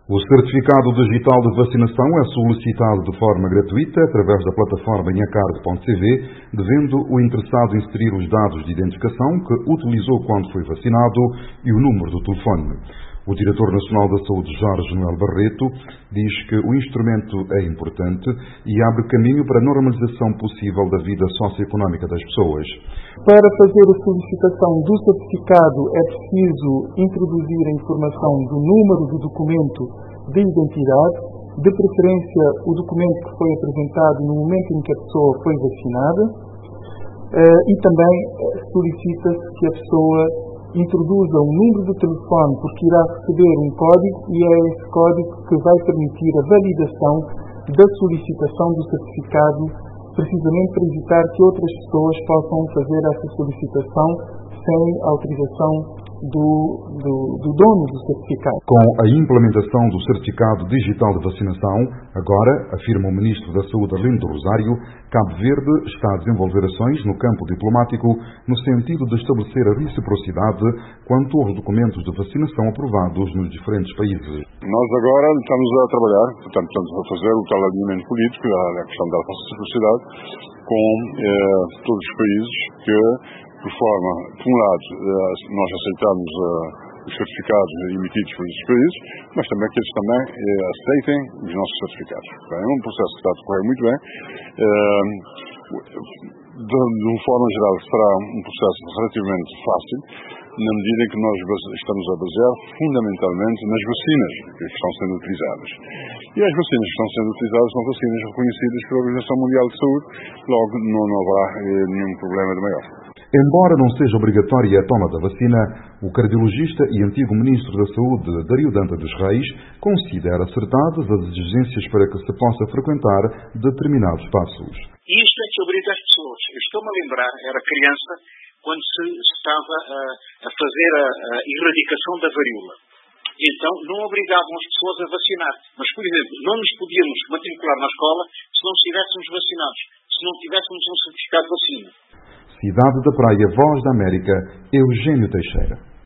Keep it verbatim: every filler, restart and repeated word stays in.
O certificado digital de vacinação é solicitado de forma gratuita através da plataforma minhacard ponto c v, devendo o interessado inserir os dados de identificação que utilizou quando foi vacinado e o número do telefone. O Diretor Nacional da Saúde, Jorge Noel Barreto, diz que o instrumento é importante e abre caminho para a normalização possível da vida socioeconómica das pessoas. Para fazer a solicitação do certificado é preciso introduzir a informação do número do documento de identidade, de preferência o documento que foi apresentado no momento em que a pessoa foi vacinada, e também solicita-se que a pessoa introduza um número de telefone, porque irá receber um código e é esse código que vai permitir a validação da solicitação do certificado, precisamente para evitar que outras pessoas possam fazer essa solicitação sem autorização do, do, do dono do certificado. Com a implementação do certificado digital de vacinação, agora, afirma o Ministro da Saúde Arlindo Rosário, Cabo Verde está a desenvolver ações no campo diplomático no sentido de estabelecer a reciprocidade quanto aos documentos de vacinação aprovados nos diferentes países. Nós agora estamos a trabalhar, portanto, estamos a fazer o tal alinhamento político, a questão da reciprocidade, com eh, todos os países que, por forma, por um lado, nós aceitamos uh, os certificados emitidos por esses países, mas também que eles também uh, aceitem os nossos certificados. É um processo que está a decorrer muito bem. Uh, de, de uma forma geral, será um processo relativamente fácil, na medida em que nós estamos a basear fundamentalmente nas vacinas que estão sendo utilizadas. E as vacinas que estão sendo utilizadas são vacinas reconhecidas pela Organização Mundial de Saúde, logo não, não haverá eh, nenhum problema de maior. Embora não seja obrigatória a toma da vacina, o cardiologista e antigo Ministro da Saúde, Dario Danta dos Reis, considera acertadas as exigências para que se possa frequentar determinados espaços. Isto é que obriga as pessoas. Eu estou-me a lembrar, era criança, quando se estava a, a fazer a, a erradicação da varíola. Então, não obrigavam as pessoas a vacinar. Mas, por exemplo, não nos podíamos matricular na escola se não estivéssemos vacinados, se não tivéssemos um certificado de vacina. Cidade da Praia, Voz da América, Eugênio Teixeira.